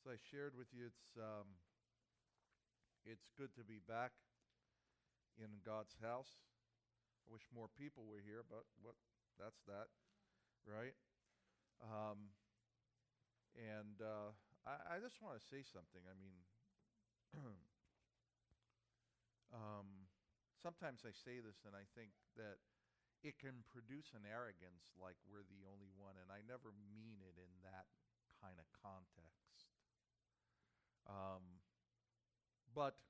I shared with you, it's good to be back in God's house. I wish more people were here, but that's that, right? I just want to say something. I mean, sometimes I say this and I think that it can produce an arrogance like we're the only one, and I never mean it in that kind of context. But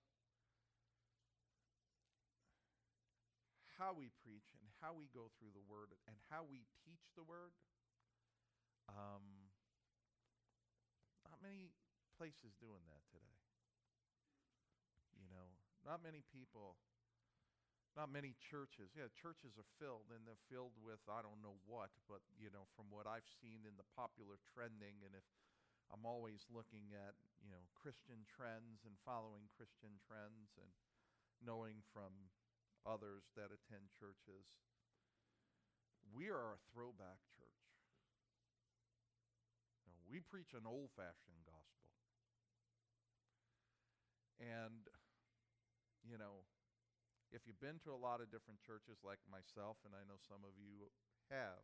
how we preach and how we go through the Word and how we teach the Word, not many places doing that today. You know, not many people, not many churches. Yeah, churches are filled, and they're filled with I don't know what, but, you know, from what I've seen in the popular trending, and if I'm always looking at, you know, Christian trends and following Christian trends and knowing from others that attend churches, we are a throwback church. You know, we preach an old-fashioned gospel. And, you know, if you've been to a lot of different churches like myself, and I know some of you have,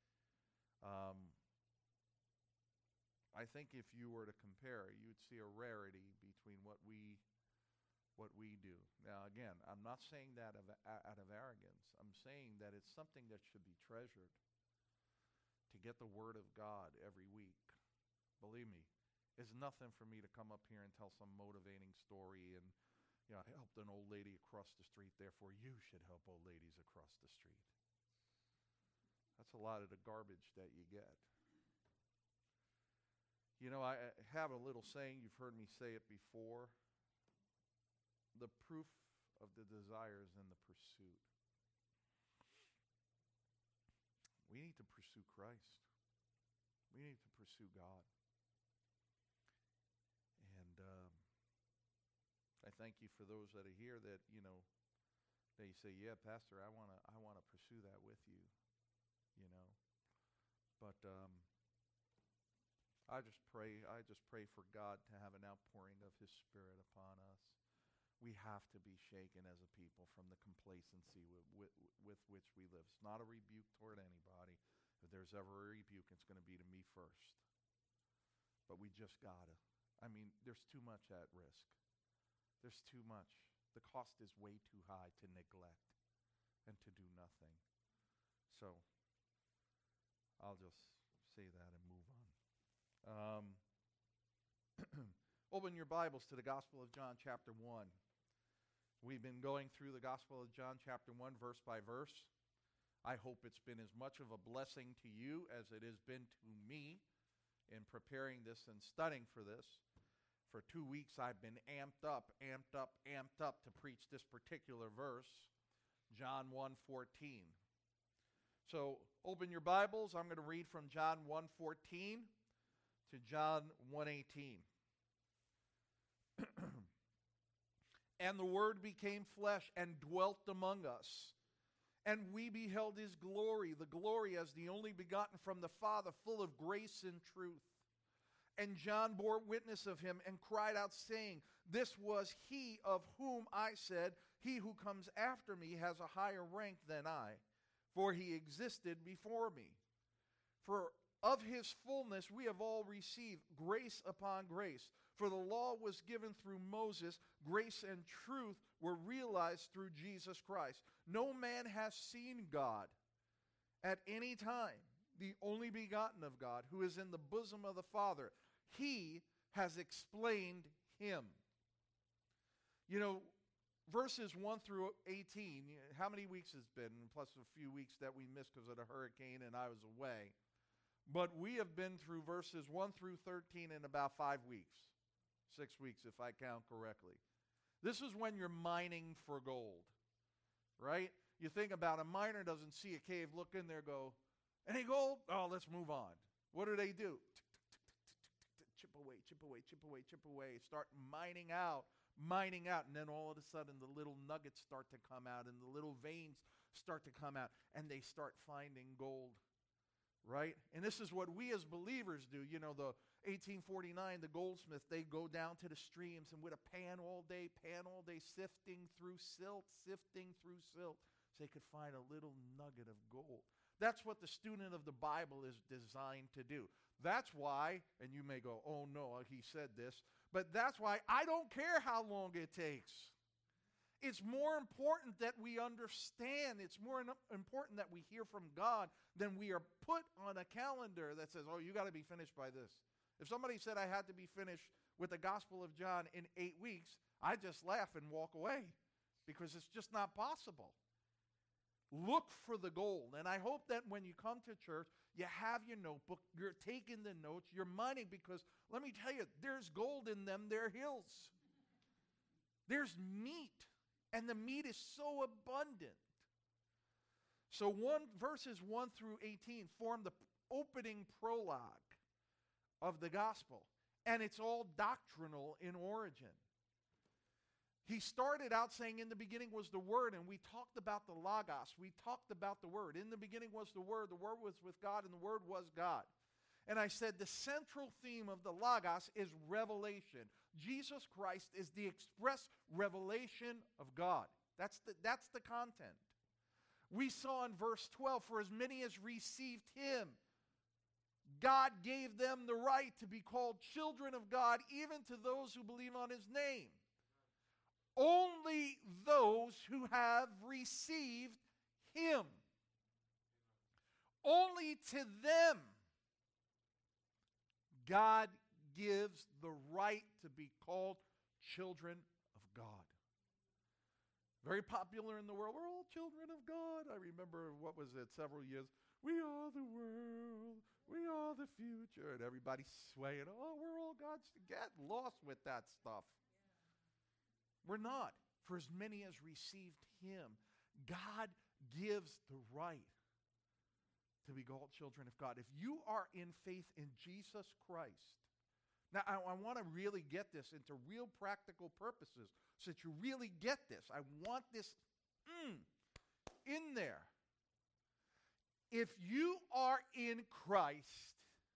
I think if you were to compare, you would see a rarity between what we do. Now, again, I'm not saying that out of arrogance. I'm saying that it's something that should be treasured to get the Word of God every week. Believe me, it's nothing for me to come up here and tell some motivating story and, you know, I helped an old lady across the street, therefore you should help old ladies across the street. That's a lot of the garbage that you get. You know, I have a little saying, you've heard me say it before. The proof of the desire is in the pursuit. We need to pursue Christ. We need to pursue God. And I thank you for those that are here that, you know, they say, yeah, Pastor, I want to pursue that with you, you know. But I just pray for God to have an outpouring of His Spirit upon us. We have to be shaken as a people from the complacency with which we live. It's not a rebuke toward anybody. If there's ever a rebuke, it's going to be to me first. But we just gotta. I mean, there's too much at risk. There's too much. The cost is way too high to neglect and to do nothing. So, I'll just say that and move on. Open your Bibles to the Gospel of John chapter 1. We've been going through the Gospel of John chapter 1 verse by verse. I hope it's been as much of a blessing to you as it has been to me in preparing this and studying for this. For 2 weeks I've been amped up to preach this particular verse, John 1:14. So open your Bibles. I'm going to read from John 1:14 to John 1:18. And the Word became flesh and dwelt among us. And we beheld His glory, the glory as the only begotten from the Father, full of grace and truth. And John bore witness of Him and cried out, saying, This was He of whom I said, He who comes after me has a higher rank than I, for He existed before me. For of His fullness we have all received grace upon grace. For the law was given through Moses, grace and truth were realized through Jesus Christ. No man has seen God at any time, the only begotten of God, who is in the bosom of the Father. He has explained Him. You know, verses 1 through 18, how many weeks has it been? Plus a few weeks that we missed because of the hurricane and I was away. But we have been through verses 1 through 13 in about 5 weeks. 6 weeks if I count correctly. This is when you're mining for gold, right? You think about a miner doesn't see a cave, look in there, go, any gold? Oh, let's move on. What do? Chip away, chip away, chip away, chip away. Start mining out. And then all of a sudden the little nuggets start to come out and the little veins start to come out and they start finding gold, right? right? And this is what we as believers do. You know, the 1849, the goldsmith, they go down to the streams and with a pan all day, sifting through silt, so they could find a little nugget of gold. That's what the student of the Bible is designed to do. That's why, and you may go, oh no, he said this, but that's why I don't care how long it takes. It's more important that we understand. It's more important that we hear from God than we are put on a calendar that says, oh, you got to be finished by this. If somebody said I had to be finished with the Gospel of John in 8 weeks, I just laugh and walk away because it's just not possible. Look for the gold. And I hope that when you come to church, you have your notebook, you're taking the notes, you're mining, because let me tell you, there's gold in them, they're hills. There's meat. And the meat is so abundant. So verses 1 through 18 form the opening prologue of the gospel. And it's all doctrinal in origin. He started out saying, in the beginning was the Word, and we talked about the Logos. We talked about the Word. In the beginning was the Word was with God, and the Word was God. And I said the central theme of the Logos is revelation. Jesus Christ is the express revelation of God. That's the content. We saw in verse 12, for as many as received him, God gave them the right to be called children of God, even to those who believe on his name. Only those who have received him. Only to them God gives the right to be called children of God. Very popular in the world. We're all children of God. I remember, what was it, several years. We are the world. We are the future. And everybody swaying. Oh, we're all God's. Get lost with that stuff. We're not. For as many as received him, God gives the right to be called children of God. If you are in faith in Jesus Christ, now I want to really get this into real practical purposes so that you really get this. I want this in there. If you are in Christ,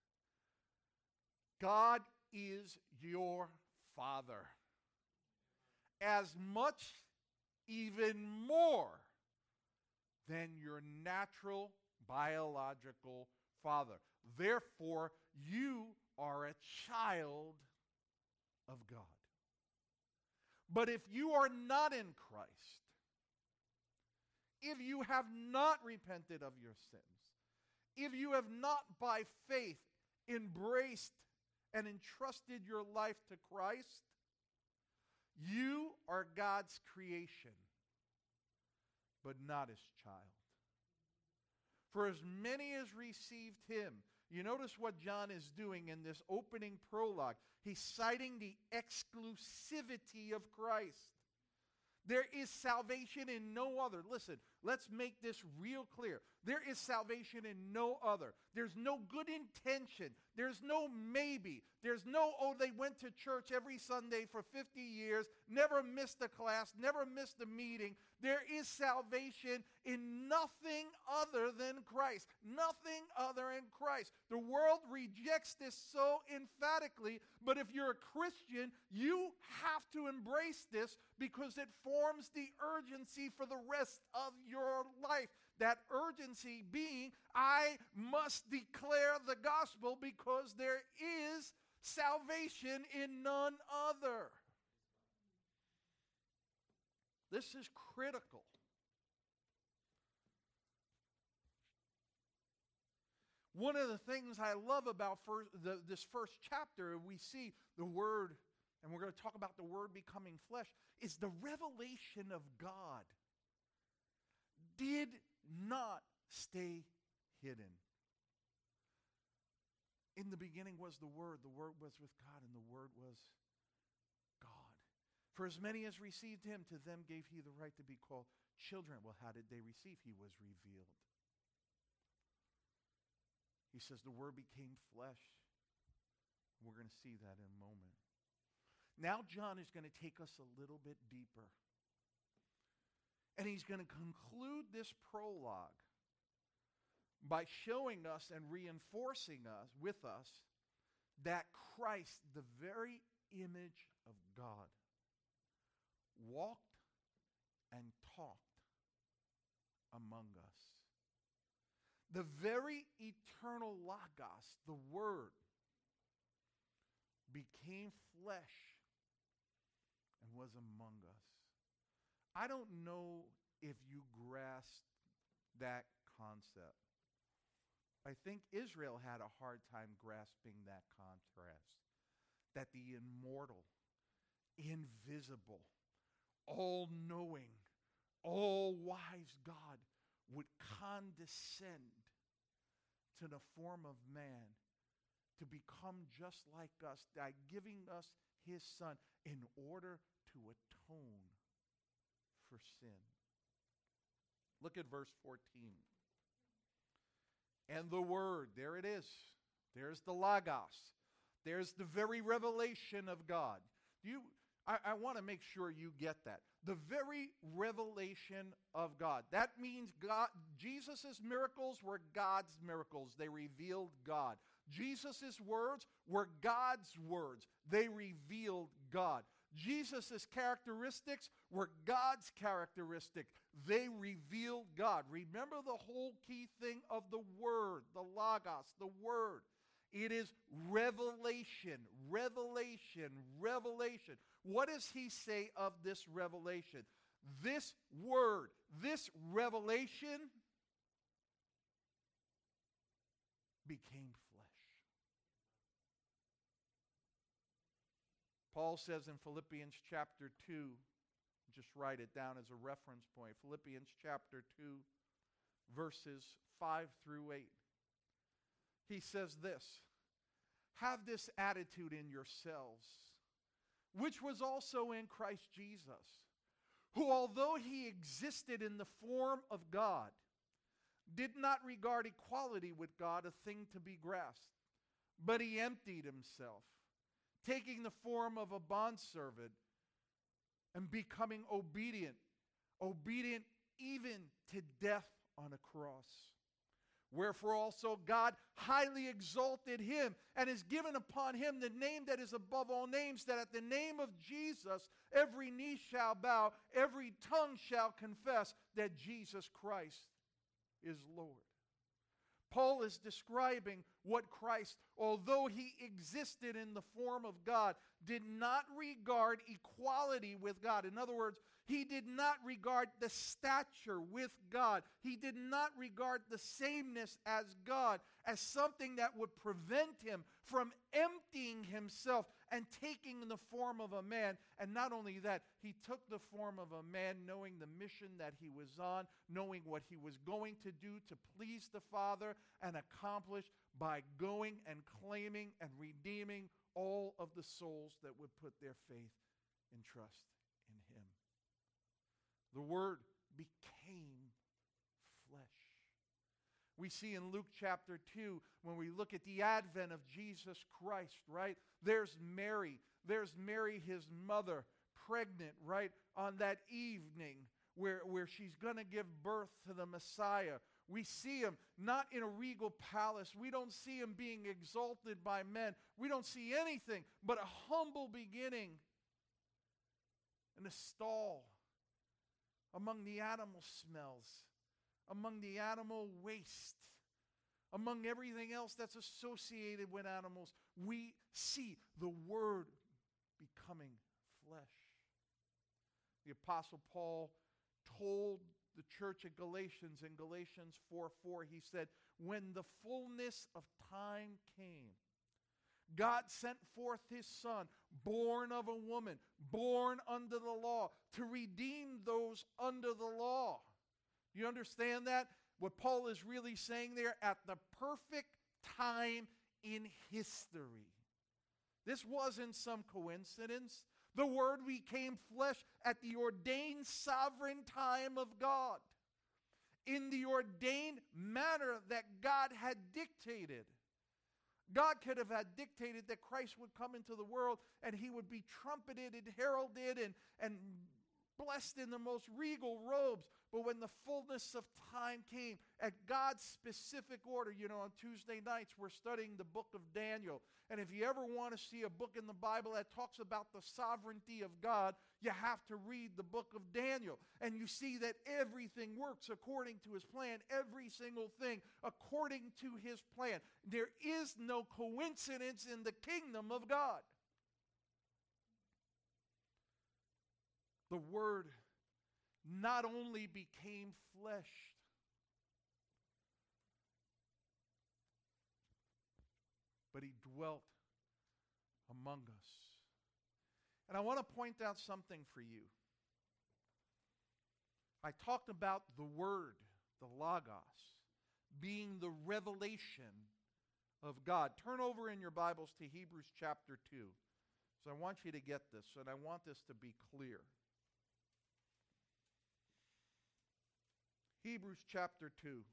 God is your Father. As much, even more, than your natural biological father. Therefore, you are a child of God. But if you are not in Christ, if you have not repented of your sins, if you have not by faith embraced and entrusted your life to Christ, you are God's creation, but not his child. For as many as received him, you notice what John is doing in this opening prologue. He's citing the exclusivity of Christ. There is salvation in no other. Listen, let's make this real clear. There is salvation in no other. There's no good intention. There's no maybe. There's no, oh, they went to church every Sunday for 50 years, never missed a class, never missed a meeting. There is salvation in nothing other than Christ. Nothing other than Christ. The world rejects this so emphatically, but if you're a Christian, you have to embrace this because it forms the urgency for the rest of your life. That urgency being, I must declare the gospel because there is salvation in none other. This is critical. One of the things I love about this first chapter, we see the Word, and we're going to talk about the Word becoming flesh, is the revelation of God did not stay hidden. In the beginning was the Word was with God, and the Word was God. For as many as received him, to them gave he the right to be called children. Well, how did they receive? He was revealed. He says the Word became flesh. We're going to see that in a moment. Now John is going to take us a little bit deeper. And he's going to conclude this prologue by showing us and reinforcing us with us that Christ, the very image of God, walked and talked among us. The very eternal Logos, the Word, became flesh and was among us. I don't know if you grasp that concept. I think Israel had a hard time grasping that contrast. That the immortal, invisible, all-knowing, all-wise God would condescend to the form of man to become just like us, by giving us his Son in order to atone for sin. Look at verse 14. And the Word, there it is. There's the Logos. There's the very revelation of God. I want to make sure you get that. The very revelation of God. That means God, Jesus' miracles were God's miracles. They revealed God. Jesus' words were God's words. They revealed God. Jesus' characteristics were God's characteristics. They revealed God. Remember the whole key thing of the Word, the Logos, the Word. It is revelation, revelation, revelation. What does he say of this revelation? This Word, this revelation became flesh. Paul says in Philippians chapter 2, just write it down as a reference point. Philippians chapter 2, verses 5 through 8. He says this, have this attitude in yourselves, which was also in Christ Jesus, who although he existed in the form of God, did not regard equality with God a thing to be grasped, but he emptied himself, taking the form of a bondservant and becoming obedient even to death on a cross. Wherefore also God highly exalted him and has given upon him the name that is above all names, that at the name of Jesus every knee shall bow, every tongue shall confess that Jesus Christ is Lord. Paul is describing what Christ, although he existed in the form of God, did not regard equality with God. In other words, he did not regard the stature with God. He did not regard the sameness as God as something that would prevent him from emptying himself and taking the form of a man. And not only that, he took the form of a man knowing the mission that he was on, knowing what he was going to do to please the Father and accomplish by going and claiming and redeeming all of the souls that would put their faith and trust in him. The Word became flesh. We see in Luke chapter 2, when we look at the advent of Jesus Christ, right? There's Mary, his mother, pregnant, right? On that evening where she's going to give birth to the Messiah. We see him not in a regal palace. We don't see him being exalted by men. We don't see anything but a humble beginning in a stall, among the animal smells, among the animal waste, among everything else that's associated with animals. We see the Word becoming flesh. The Apostle Paul told the church at Galatians in Galatians 4:4, he said, when the fullness of time came, God sent forth his Son, born of a woman, born under the law, to redeem those under the law. Do you understand that? What Paul is really saying there, at the perfect time in history. This wasn't some coincidence. The Word became flesh at the ordained sovereign time of God, in the ordained manner that God had dictated. God could have had dictated that Christ would come into the world and he would be trumpeted and heralded and blessed in the most regal robes. But when the fullness of time came, at God's specific order, on Tuesday nights we're studying the book of Daniel. And if you ever want to see a book in the Bible that talks about the sovereignty of God, you have to read the book of Daniel. And you see that everything works according to his plan, every single thing according to his plan. There is no coincidence in the kingdom of God. The Word not only became flesh, but he dwelt among us. And I want to point out something for you. I talked about the Word, the Logos, being the revelation of God. Turn over in your Bibles to Hebrews chapter 2. So I want you to get this, and I want this to be clear. Hebrews chapter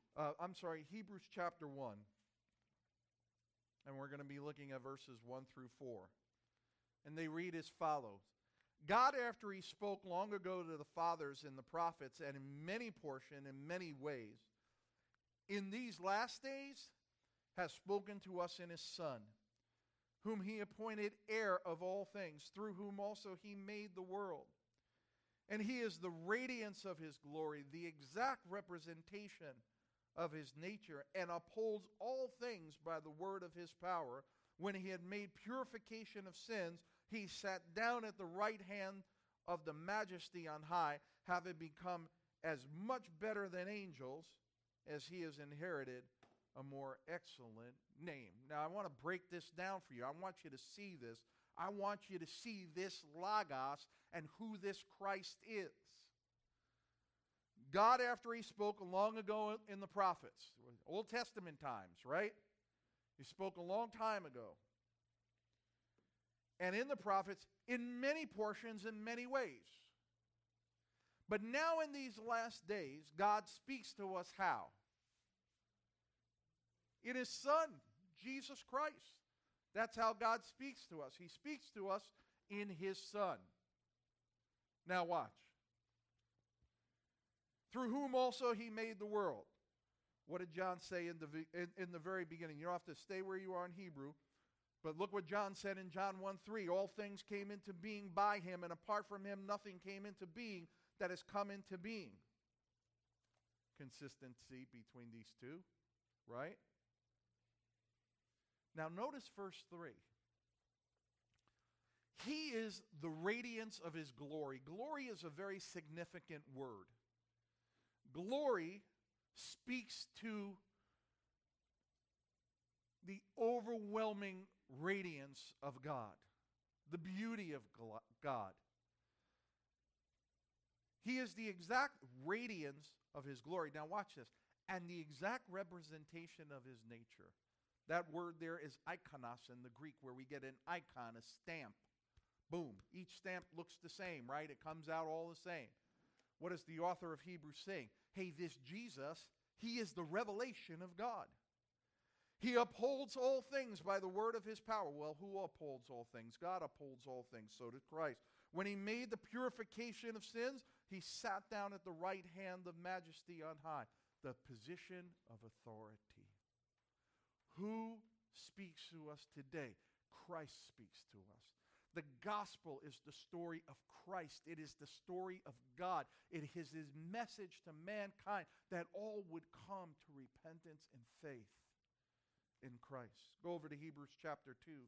1. And we're going to be looking at verses 1 through 4. And they read as follows. God, after he spoke long ago to the fathers and the prophets, and in many portions, in many ways, in these last days has spoken to us in his Son, whom he appointed heir of all things, through whom also he made the world. And he is the radiance of his glory, the exact representation of his nature, and upholds all things by the word of his power. When he had made purification of sins, he sat down at the right hand of the majesty on high, having become as much better than angels, as he has inherited a more excellent name. Now I want to break this down for you. I want you to see this. I want you to see this Logos and who this Christ is. God, after he spoke long ago in the prophets, Old Testament times, right? He spoke a long time ago. And in the prophets, in many portions, in many ways. But now in these last days, God speaks to us how? In his Son, Jesus Christ. That's how God speaks to us. He speaks to us in his Son. Now watch. Through whom also he made the world. What did John say in the very beginning? You don't have to stay where you are in Hebrew. But look what John said in John 1:3. All things came into being by him, and apart from him nothing came into being that has come into being. Consistency between these two, right? Now notice verse 3. He is the radiance of his glory. Glory is a very significant word. Glory speaks to the overwhelming radiance of God, the beauty of God. He is the exact radiance of his glory. Now watch this. And the exact representation of his nature. That word there is ikonos in the Greek, where we get an icon, a stamp. Boom. Each stamp looks the same, right? It comes out all the same. What is the author of Hebrews saying? Hey, this Jesus, he is the revelation of God. He upholds all things by the word of his power. Well, who upholds all things? God upholds all things. So did Christ. When he made the purification of sins, he sat down at the right hand of majesty on high, the position of authority. Who speaks to us today? Christ speaks to us. The gospel is the story of Christ. It is the story of God. It is his message to mankind that all would come to repentance and faith in Christ. Go over to Hebrews chapter 2.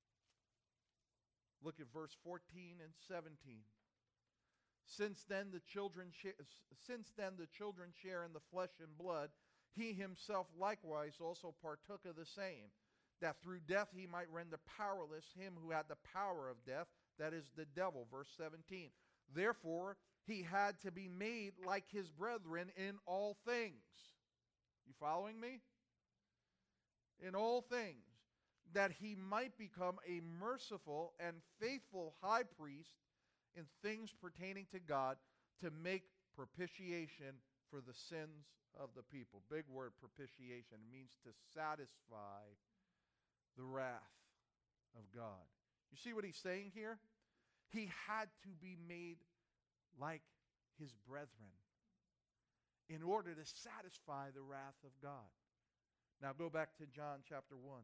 Look at verse 14 and 17. Since then the children share in the flesh and blood, he himself likewise also partook of the same, that through death he might render powerless him who had the power of death, that is the devil. Verse 17. Therefore he had to be made like his brethren in all things. You following me? In all things, that he might become a merciful and faithful high priest in things pertaining to God, to make propitiation for the sins of the people. Big word, propitiation. It means to satisfy the wrath of God. You see what he's saying here? He had to be made like his brethren. in order to satisfy the wrath of God. Now go back to John chapter 1.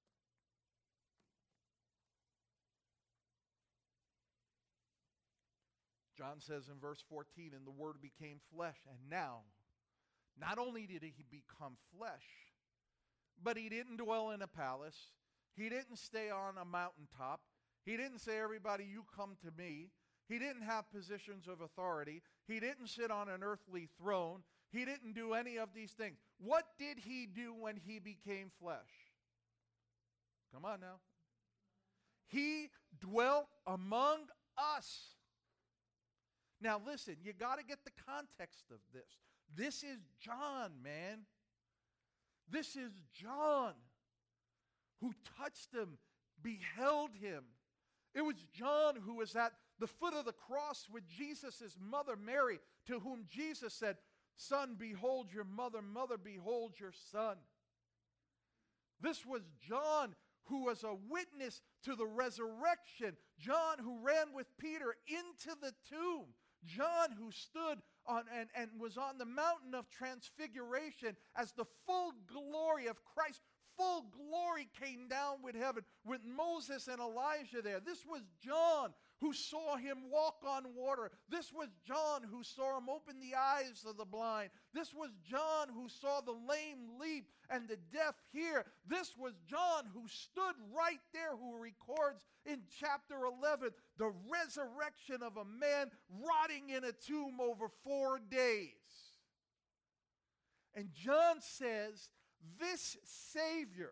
John says in verse 14, and the Word became flesh. And now, not only did he become flesh, but he didn't dwell in a palace. He didn't stay on a mountaintop. He didn't say, everybody, you come to me. He didn't have positions of authority. He didn't sit on an earthly throne. He didn't do any of these things. What did he do when he became flesh? Come on now. He dwelt among us. Now listen, you got to get the context of this. This is John, man. This is John who touched him, beheld him. It was John who was at the foot of the cross with Jesus' mother Mary, to whom Jesus said, son, behold your mother, mother, behold your son. This was John who was a witness to the resurrection. John who ran with Peter into the tomb. John who stood on and was on the mountain of transfiguration as the full glory of Christ, full glory came down with heaven with Moses and Elijah there. This was John who saw him walk on water. This was John who saw him open the eyes of the blind. This was John who saw the lame leap and the deaf hear. This was John who stood right there, who records in chapter 11 the resurrection of a man rotting in a tomb over 4 days. And John says, this Savior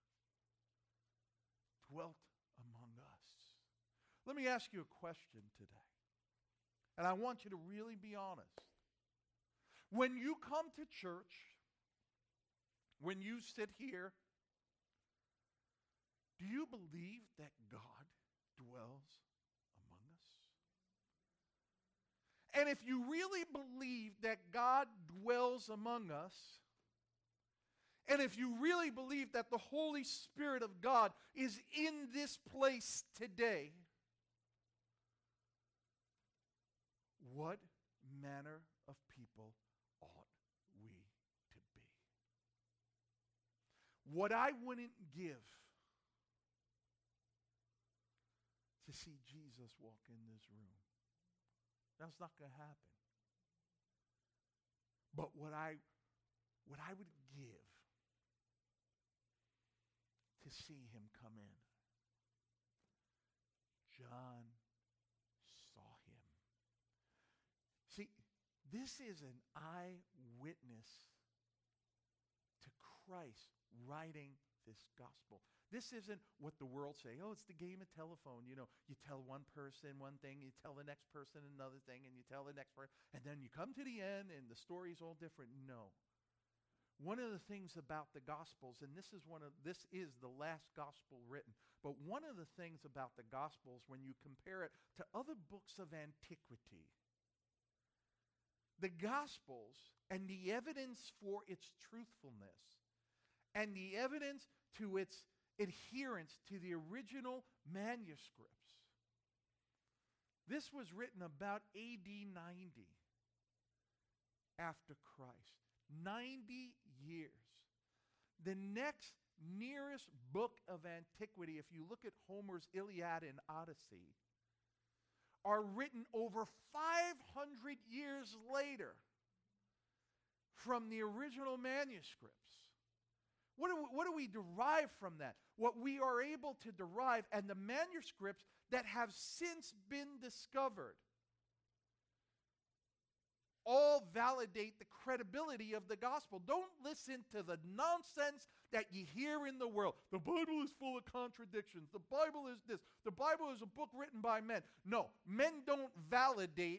dwelt among us. Let me ask you a question today. And I want you to really be honest. When you come to church, when you sit here, do you believe that God dwells among us? And if you really believe that God dwells among us, and if you really believe that the Holy Spirit of God is in this place today, what manner of people ought we to be? What I wouldn't give to see Jesus walk in this room. That's not going to happen. But what I would give to see him come in. John saw him. See, this is an eyewitness to Christ writing this gospel. This isn't what the world say. Oh, it's the game of telephone. You know, you tell one person one thing, you tell the next person another thing, and you tell the next person, and then you come to the end and the story's all different. No. One of the things about the Gospels, and this is the last gospel written, but one of the things about the Gospels, when you compare it to other books of antiquity, the Gospels and the evidence for its truthfulness and the evidence to its adherence to the original manuscripts. This was written about AD 90 after Christ. 90 years. The next nearest book of antiquity, if you look at Homer's Iliad and Odyssey, are written over 500 years later from the original manuscripts. What do we derive from that? What we are able to derive, and the manuscripts that have since been discovered, all validate the credibility of the gospel. Don't listen to the nonsense that you hear in the world. The Bible is full of contradictions. The Bible is this. The Bible is a book written by men. No, men don't validate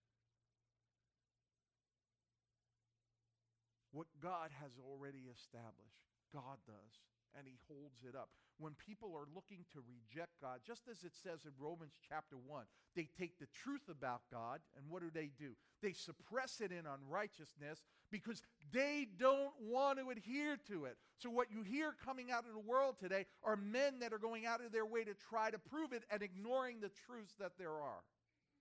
what God has already established. God does, and he holds it up. When people are looking to reject God, just as it says in Romans chapter 1, they take the truth about God, and what do? They suppress it in unrighteousness because they don't want to adhere to it. So what you hear coming out of the world today are men that are going out of their way to try to prove it and ignoring the truths that there are.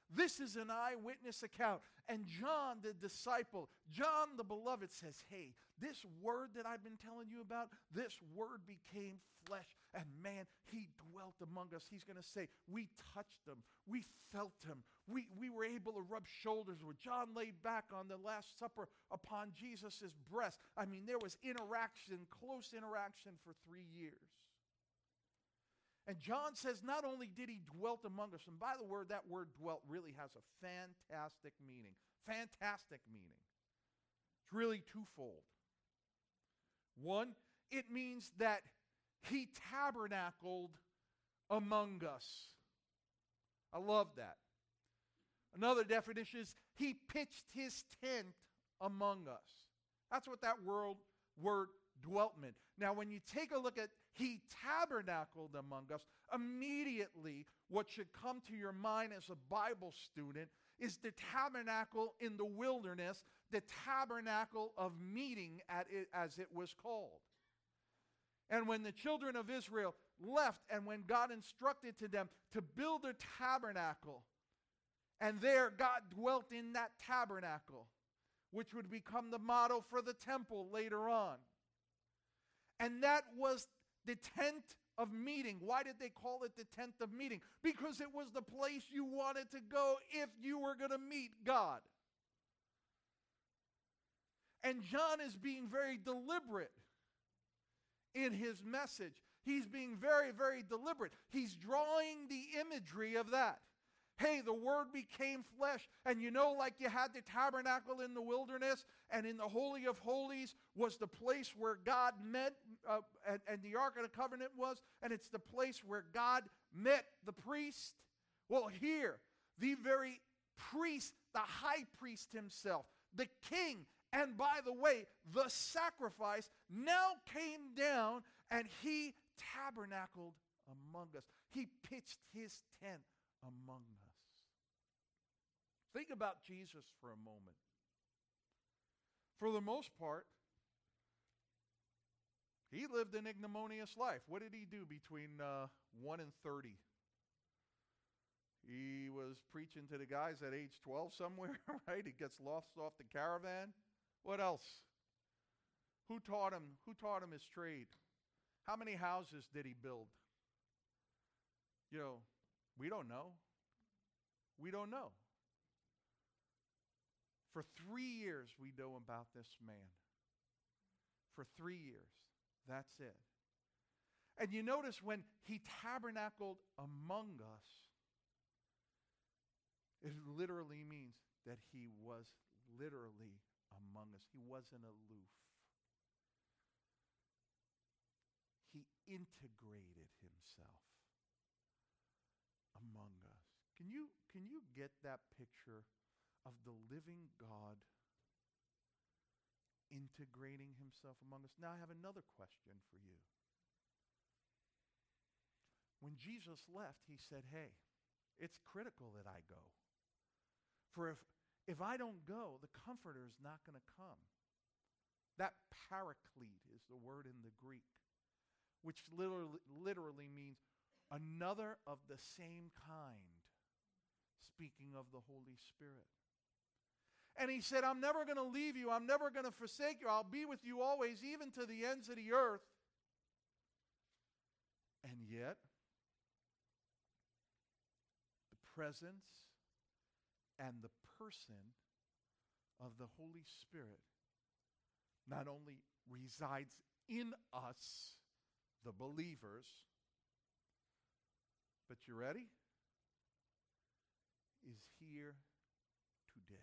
This is an eyewitness account. And John, the disciple, John the beloved says, hey, this word that I've been telling you about, this word became flesh. And man, he dwelt among us. He's going to say, we touched him. We felt him. We were able to rub shoulders with. John laid back on the Last Supper upon Jesus' breast. I mean, there was interaction, close interaction for 3 years. And John says not only did he dwelt among us, and by the word, that word dwelt really has a fantastic meaning. Fantastic meaning. It's really twofold. One, it means that he tabernacled among us. I love that. Another definition is he pitched his tent among us. That's what that word dwelt meant. Now, when you take a look at he tabernacled among us, immediately what should come to your mind as a Bible student is the tabernacle in the wilderness, the tabernacle of meeting, as it was called. And when the children of Israel left, and when God instructed to them to build a tabernacle, and there God dwelt in that tabernacle, which would become the model for the temple later on. And that was the tent of meeting. Why did they call it the tent of meeting? Because it was the place you wanted to go if you were going to meet God. And John is being very deliberate in his message. He's being very, very deliberate. He's drawing the imagery of that. Hey, the Word became flesh. And you know, like you had the tabernacle in the wilderness, and in the Holy of Holies was the place where God met, and the Ark of the Covenant was, and it's the place where God met the priest. Well, here, the very priest, the high priest himself, the king, and by the way, the sacrifice now came down, and he tabernacled among us. He pitched his tent among us. Think about Jesus for a moment. For the most part, he lived an ignominious life. What did he do between 1 and 30? He was preaching to the guys at age 12 somewhere, right? He gets lost off the caravan. What else? Who taught him? Who taught him his trade? How many houses did he build? You know, we don't know. We don't know. For 3 years we know about this man. For 3 years. That's it. And you notice when he tabernacled among us, it literally means that he was literally among us. He wasn't aloof. He integrated himself among us. Can you get that picture of the living God integrating himself among us? Now I have another question for you. When Jesus left, he said, hey, it's critical that I go. For if I don't go, the Comforter is not going to come. That paraclete is the word in the Greek, which literally means another of the same kind, speaking of the Holy Spirit. And he said, I'm never going to leave you. I'm never going to forsake you. I'll be with you always, even to the ends of the earth. And yet, the presence and the person of the Holy Spirit not only resides in us, the believers, but you ready? Is here today.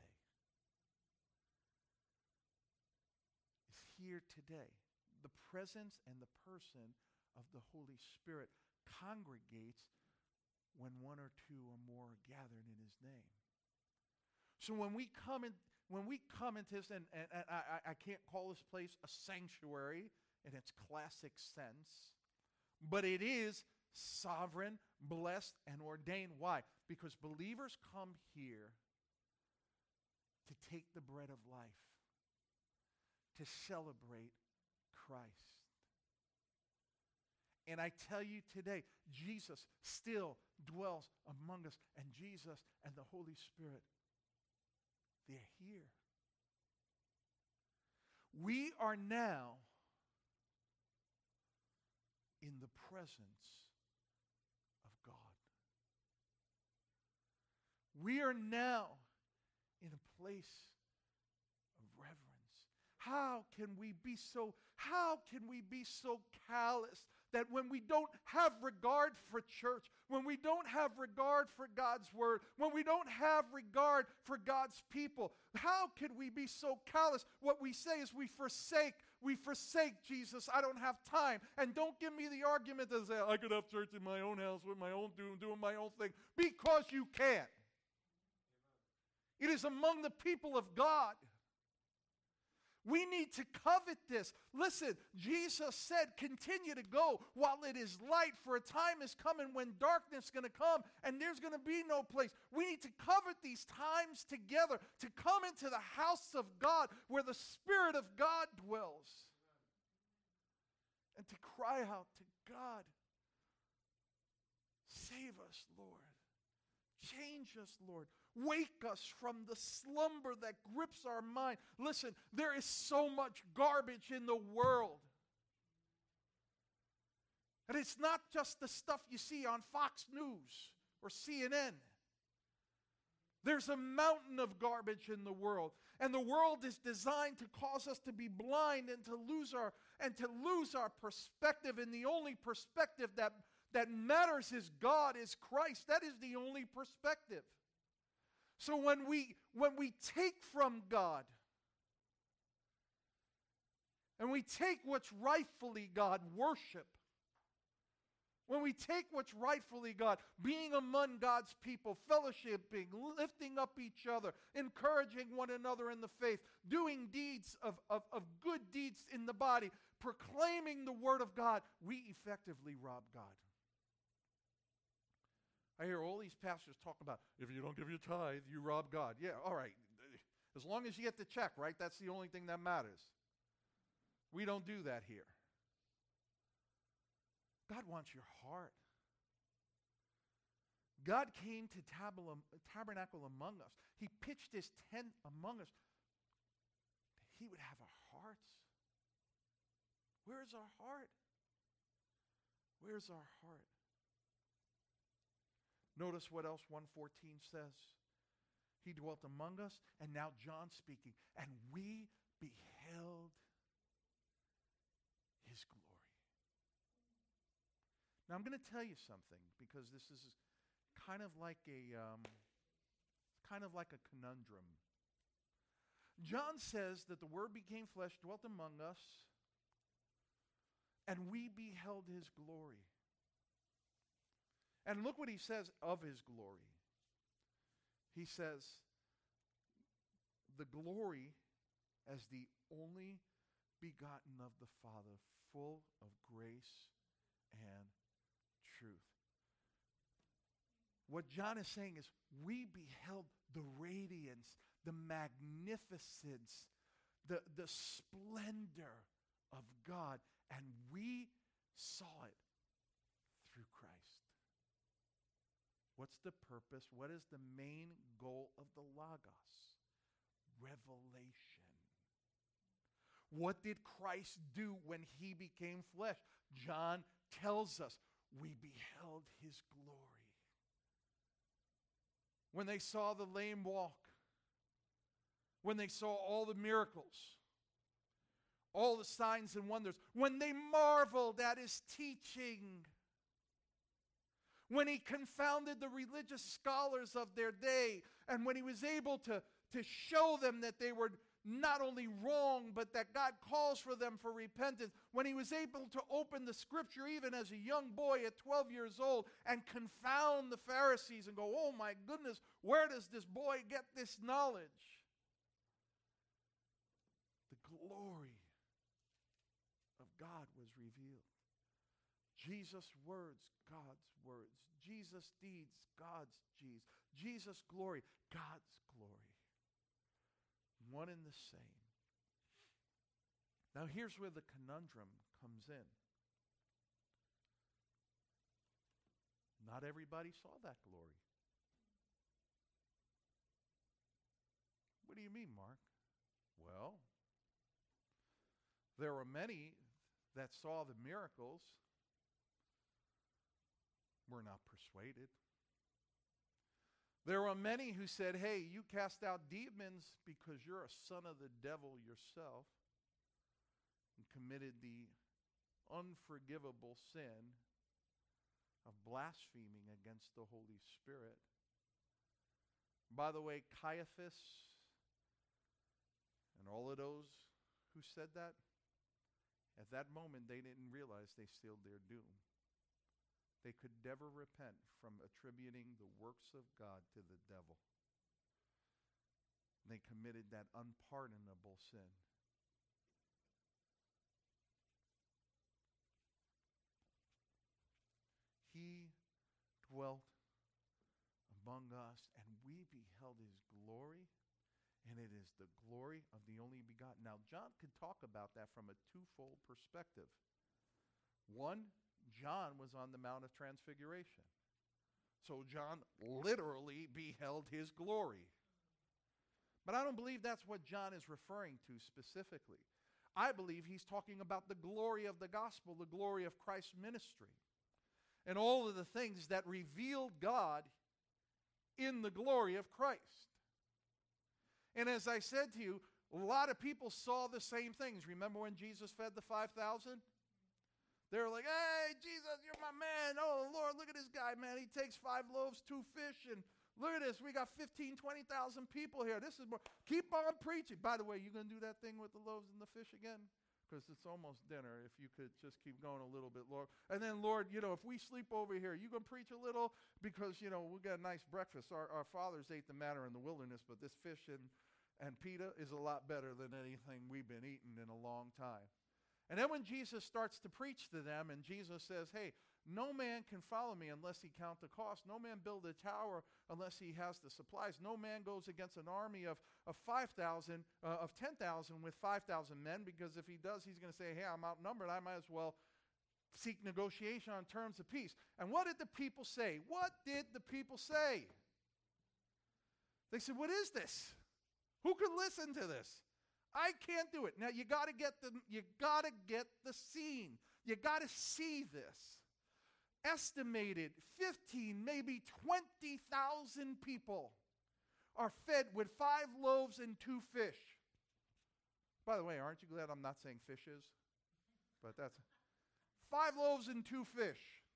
Is here today. The presence and the person of the Holy Spirit congregates when one or two or more are gathered in his name. So when we come into this, and I can't call this place a sanctuary in its classic sense, but it is sovereign, blessed, and ordained. Why? Because believers come here to take the bread of life, to celebrate Christ. And I tell you today, Jesus still dwells among us, and Jesus and the Holy Spirit, they're here. We are now in the presence of God. We are now in a place of reverence. How can we be so callous that when we don't have regard for church, when we don't have regard for God's word, when we don't have regard for God's people, how can we be so callous? What we say is we forsake Jesus. I don't have time. And don't give me the argument that say, I could have church in my own house with my own doing my own thing, because you can. It is among the people of God. We need to covet this. Listen, Jesus said, continue to go while it is light, for a time is coming when darkness is going to come and there's going to be no place. We need to covet these times together, to come into the house of God where the Spirit of God dwells, and to cry out to God, save us, Lord. Change us, Lord. Wake us from the slumber that grips our mind. Listen, there is so much garbage in the world. And it's not just the stuff you see on Fox News or CNN. There's a mountain of garbage in the world. And the world is designed to cause us to be blind and to lose our perspective. And the only perspective that matters is God, is Christ. That is the only perspective. So when we take from God, and we take what's rightfully God, worship, when we take what's rightfully God, being among God's people, fellowshipping, lifting up each other, encouraging one another in the faith, doing deeds of good deeds in the body, proclaiming the word of God, we effectively rob God. I hear all these pastors talk about, if you don't give your tithe, you rob God. Yeah, all right. As long as you get the check, right? That's the only thing that matters. We don't do that here. God wants your heart. God came to tabernacle among us. He pitched his tent among us. He would have our hearts. Where's our heart? Where's our heart? Notice what else 1:14 says. He dwelt among us, and now John speaking, and we beheld his glory. Now I'm going to tell you something, because this is kind of like a conundrum. John says that the Word became flesh, dwelt among us, and we beheld his glory. And look what he says of his glory. He says, the glory as the only begotten of the Father, full of grace and truth. What John is saying is, we beheld the radiance, the magnificence, the splendor of God, and we saw it through Christ. What's the purpose? What is the main goal of the Logos? Revelation. What did Christ do when he became flesh? John tells us, we beheld his glory. When they saw the lame walk, when they saw all the miracles, all the signs and wonders, when they marveled at his teaching, when he confounded the religious scholars of their day, and when he was able to show them that they were not only wrong, but that God calls for them for repentance, when he was able to open the scripture even as a young boy at 12 years old and confound the Pharisees and go, oh my goodness, where does this boy get this knowledge? The glory of God was revealed. Jesus' words, God's words. Jesus' deeds, God's deeds. Jesus' glory, God's glory. One and the same. Now here's where the conundrum comes in. not everybody saw that glory. What do you mean, Mark? Well, there were many that saw the miracles, were not persuaded. There were many who said, hey, you cast out demons because you're a son of the devil yourself, and committed the unforgivable sin of blaspheming against the Holy Spirit. By the way, Caiaphas and all of those who said that, at that moment they didn't realize they sealed their doom. They could never repent from attributing the works of God to the devil. They committed that unpardonable sin. He dwelt among us, and we beheld his glory, and it is the glory of the only begotten. Now, John could talk about that from a twofold perspective. One, John was on the Mount of Transfiguration. So John literally beheld his glory. But I don't believe that's what John is referring to specifically. I believe he's talking about the glory of the gospel, the glory of Christ's ministry, and all of the things that revealed God in the glory of Christ. And as I said to you, a lot of people saw the same things. Remember when Jesus fed the 5,000? They were like, hey, Jesus, you're my man. Oh, Lord, look at this guy, man. He takes 5 loaves, 2 fish, and look at this. We got 15,000, 20,000 people here. This is more. Keep on preaching. By the way, you going to do that thing with the loaves and the fish again? Because it's almost dinner. If you could just keep going a little bit, Lord. And then, Lord, if we sleep over here, you going to preach a little? Because, we got a nice breakfast. Our fathers ate the manna in the wilderness, but this fish and pita is a lot better than anything we've been eating in a long time. And then when Jesus starts to preach to them, and Jesus says, hey, no man can follow me unless he count the cost. No man build a tower unless he has the supplies. No man goes against an army of 5,000, of 10,000 with 5,000 men, because if he does, he's going to say, hey, I'm outnumbered. I might as well seek negotiation on terms of peace. And what did the people say? What did the people say? They said, what is this? Who could listen to this? I can't do it. Now you got to get the scene. You got to see this. Estimated 15, maybe 20,000 people are fed with 5 loaves and 2 fish. By the way, aren't you glad I'm not saying fishes? But that's 5 loaves and 2 fish.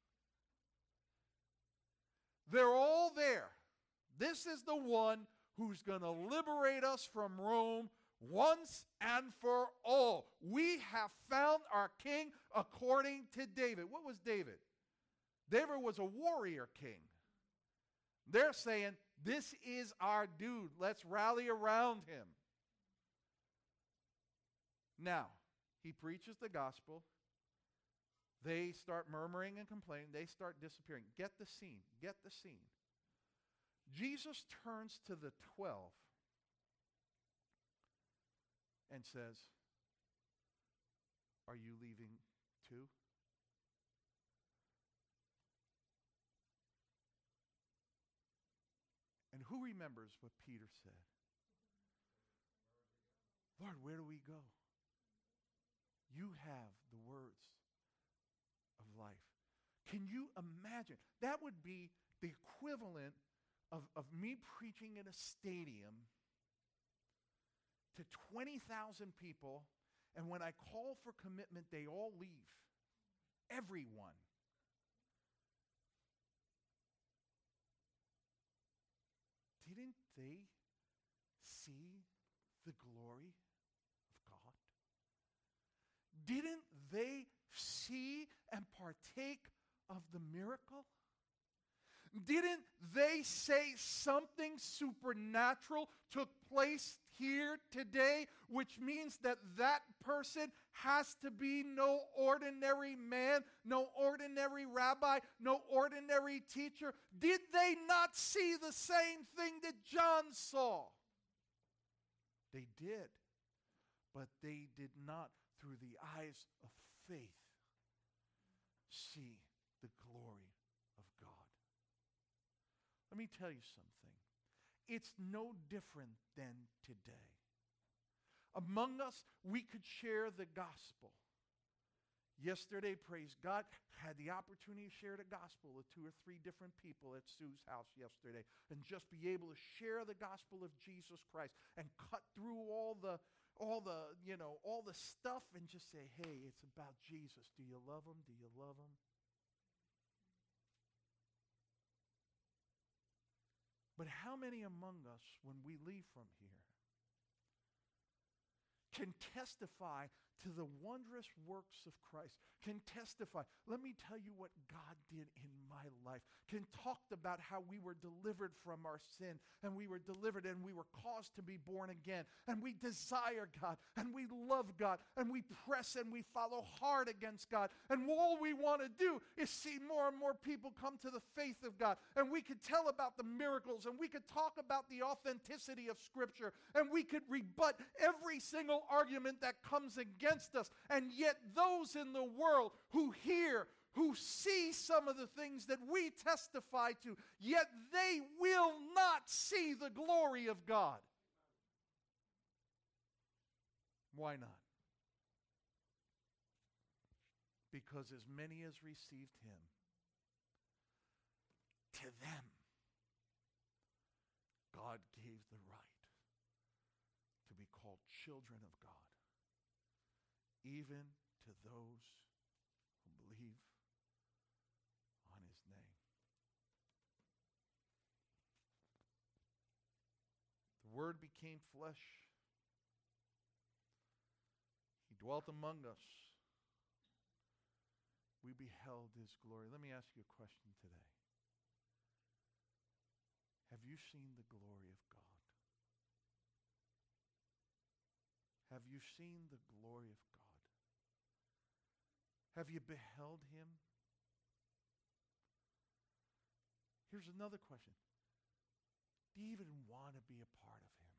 They're all there. This is the one who's going to liberate us from Rome once and for all. We have found our king according to David. What was David? David was a warrior king. They're saying, this is our dude. Let's rally around him. Now, he preaches the gospel. They start murmuring and complaining. They start disappearing. Get the scene. Get the scene. Jesus turns to the 12 and says, are you leaving too? And who remembers what Peter said? Lord, where do we go? You have the words of life. Can you imagine? That would be the equivalent of me preaching in a stadium to 20,000 people, and when I call for commitment, they all leave. Everyone. Didn't they see the glory of God? Didn't they see and partake of the miracle? Didn't they say something supernatural took place here today, which means that that person has to be no ordinary man, no ordinary rabbi, no ordinary teacher? Did they not see the same thing that John saw? They did, but they did not, through the eyes of faith, see the glory of God. Let me tell you something. It's no different than today. Among us, we could share the gospel. Yesterday, praise God, had the opportunity to share the gospel with 2 or 3 different people at Sue's house yesterday, and just be able to share the gospel of Jesus Christ and cut through all the stuff and just say, hey, it's about Jesus. Do you love him? Do you love him? But how many among us, when we leave from here, can testify to the wondrous works of Christ, can testify, let me tell you what God did in my life, can talk about how we were delivered from our sin, and we were delivered and we were caused to be born again, and we desire God, and we love God, and we press and we follow hard against God, and all we want to do is see more and more people come to the faith of God, and we could tell about the miracles, and we could talk about the authenticity of Scripture, and we could rebut every single argument that comes against us. And yet those in the world who hear, who see some of the things that we testify to, yet they will not see the glory of God. Why not? Because as many as received him, to them God gave the right to be called children of God, even to those who believe on his name. The Word became flesh. He dwelt among us. We beheld his glory. Let me ask you a question today. Have you seen the glory of God? Have you seen the glory of God? Have you beheld him? Here's another question. Do you even want to be a part of him?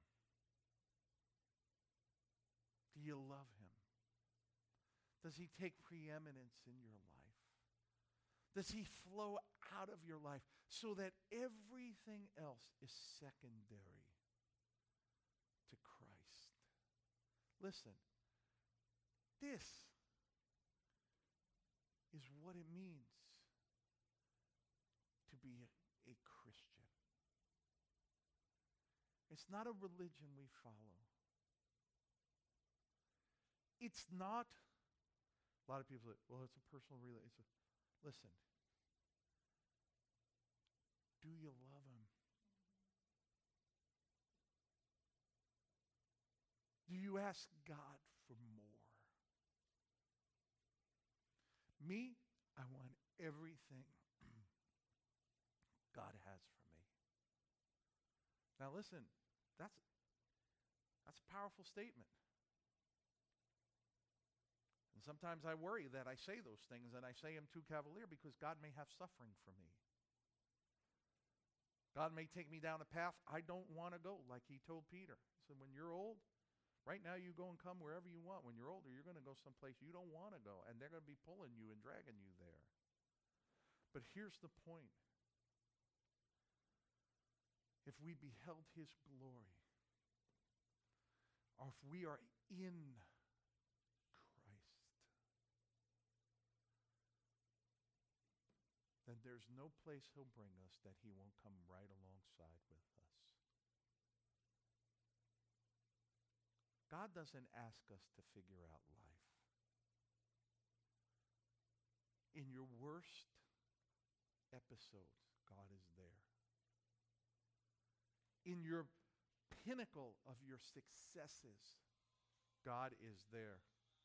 Do you love him? Does he take preeminence in your life? Does he flow out of your life so that everything else is secondary to Christ? Listen, this is what it means to be a Christian. It's not a religion we follow. It's not, a lot of people say, well, it's a personal relationship. Listen, do you love him? Do you ask God for more? Me, I want everything God has for me. Now listen, that's a powerful statement. And sometimes I worry that I say those things and I say them too cavalier because God may have suffering for me. God may take me down a path I don't want to go, like he told Peter. He said, when you're old, right now you go and come wherever you want. When you're older, you're going to go someplace you don't want to go, and they're going to be pulling you and dragging you there. But here's the point. If we beheld his glory, or if we are in Christ, then there's no place he'll bring us that he won't come right alongside with us. God doesn't ask us to figure out life. In your worst episodes, God is there. In your pinnacle of your successes, God is there.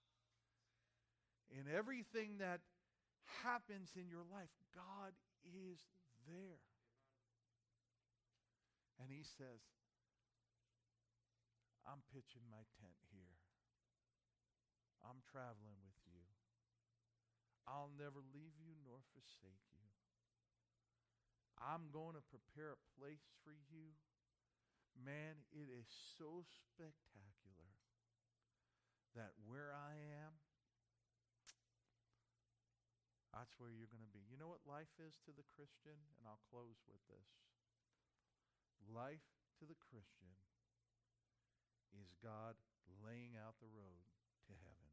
In everything that happens in your life, God is there. And he says, I'm pitching my tent here. I'm traveling with you. I'll never leave you nor forsake you. I'm going to prepare a place for you. Man, it is so spectacular that where I am, that's where you're going to be. You know what life is to the Christian? And I'll close with this. Life to the Christian is God laying out the road to heaven.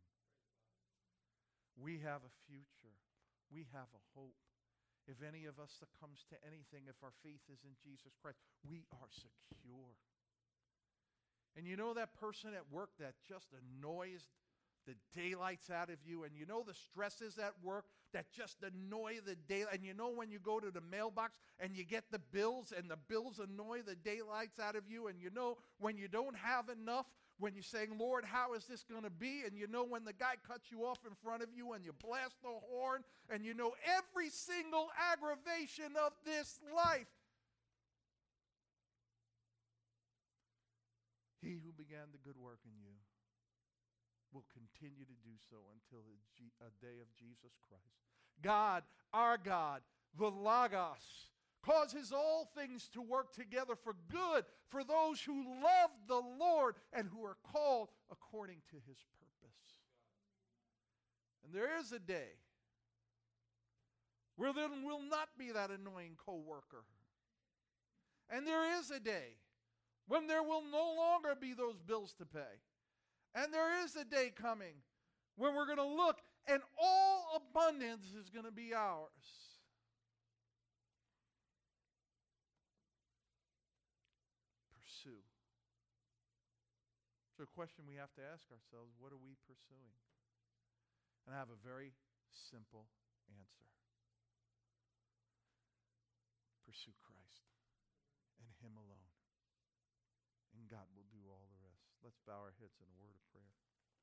We have a future. We have a hope. If any of us succumbs to anything, if our faith is in Jesus Christ, we are secure. And you know that person at work that just annoys the daylights out of you, and you know the stresses at work that just annoy the daylight, and you know when you go to the mailbox and you get the bills and the bills annoy the daylights out of you, and you know when you don't have enough, when you're saying, Lord, how is this going to be? And you know when the guy cuts you off in front of you and you blast the horn, and you know every single aggravation of this life. He who began the good work in you will continue to do so until a day of Jesus Christ. God, our God, the Logos, causes all things to work together for good for those who love the Lord and who are called according to his purpose. And there is a day where there will not be that annoying coworker. And there is a day when there will no longer be those bills to pay. And there is a day coming when we're going to look and all abundance is going to be ours. Pursue. So a question we have to ask ourselves, what are we pursuing? And I have a very simple answer. Pursue Christ and him alone. And God will do all the rest. Let's bow our heads in a word of prayer.